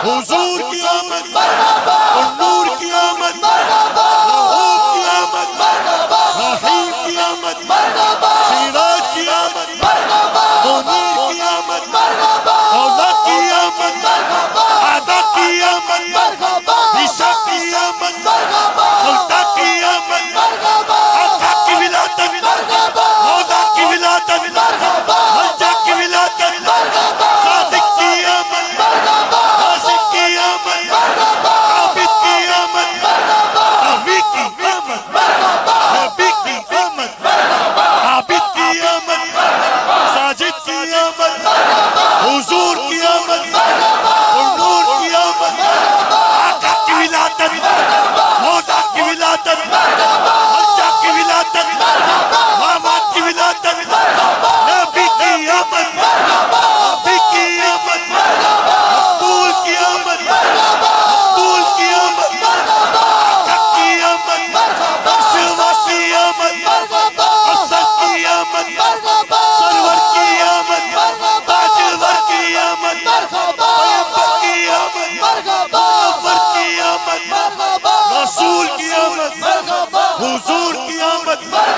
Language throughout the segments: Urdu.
حضور کی آمد اور نور کی آمد، رؤوف کی آمد، رحیم کی آمد، سراج کی آمد، منیر کی آمد، اولا کی آمد، آدھا کی آمد، عیسیٰ کی آمد، خلدہ کی آمد، آقا کی ولادت، مولا کی ولادت، ملجا کی ولادت، صادق کی آمد، ناصر کی آمد، عابد کی آمد، نبی کی آمد، نبی کی آمد، عابد کی آمد، ساجد کی آمد، حضور کی آمد اور نور کی آمد، آقا کی ولادت، مولا کی ولادت، ملجا کی ولادت، ماماد کی ولادت، نبی کی آمد، نبی کی آمد، مقبول کی آمد، مقبول کی آمد، آقا کی آمد، سلوہ کی آمد، اصل کی آمد، سرور کی آمد، تاجور کی آمد، پیغمبر کی آمد، منور کی آمد، رسول کی آمد، حضور کی آمد،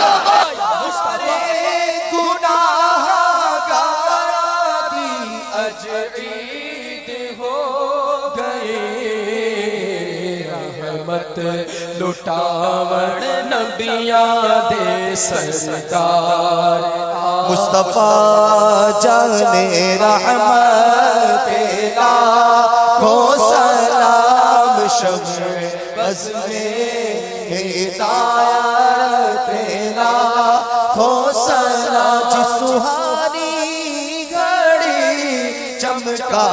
رحمت لٹاون نبیاں دے سرکار مصطفیٰ جانے رحمت لاکھوں سلام شمع بز میں ہدایت لاکھوں سلام جس سہانی گھڑی چمکا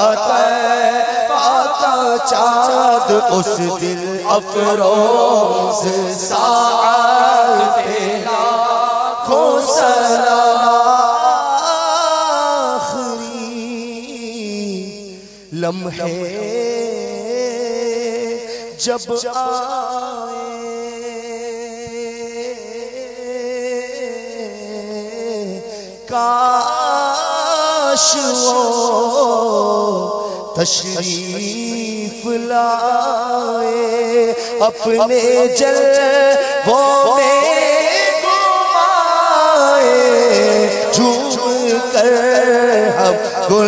چاند اس دل افروز ساعت لاکھوں سلام آخری لمحے جب آئے کاش وہ تشریف لائے اپنے جلووں میں گمائے جھوم کر ہم گل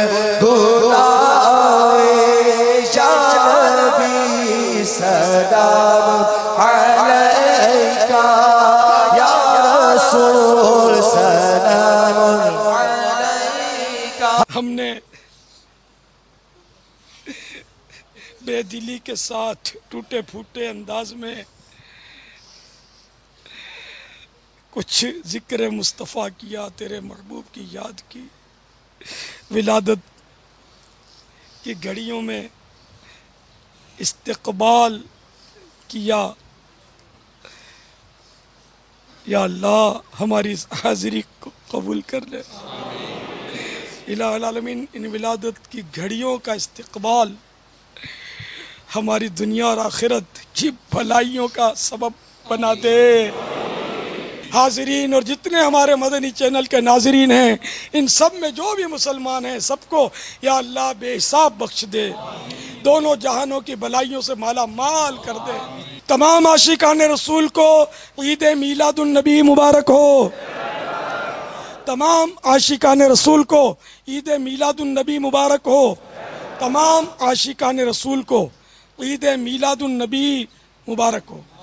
گلائے یا نبی سلام علیکہ یا رسول سلام علیکہ. ہم نے بے دلی کے ساتھ ٹوٹے پھوٹے انداز میں کچھ ذکر مصطفیٰ کیا، تیرے محبوب کی یاد کی، ولادت کی گھڑیوں میں استقبال کیا. یا اللہ ہماری اس حاضری کو قبول کر لے. الہ العالمین ان ولادت کی گھڑیوں کا استقبال ہماری دنیا اور آخرت کی بھلائیوں کا سبب بنا دے. حاضرین اور جتنے ہمارے مدنی چینل کے ناظرین ہیں، ان سب میں جو بھی مسلمان ہیں سب کو یا اللہ بے حساب بخش دے، دونوں جہانوں کی بلائیوں سے مالا مال کر دے. تمام عاشقان رسول کو عید میلاد النبی مبارک ہو. تمام عاشقان رسول کو عید میلاد النبی مبارک ہو. تمام عاشقان رسول کو عید میلاد النبی مبارک ہو.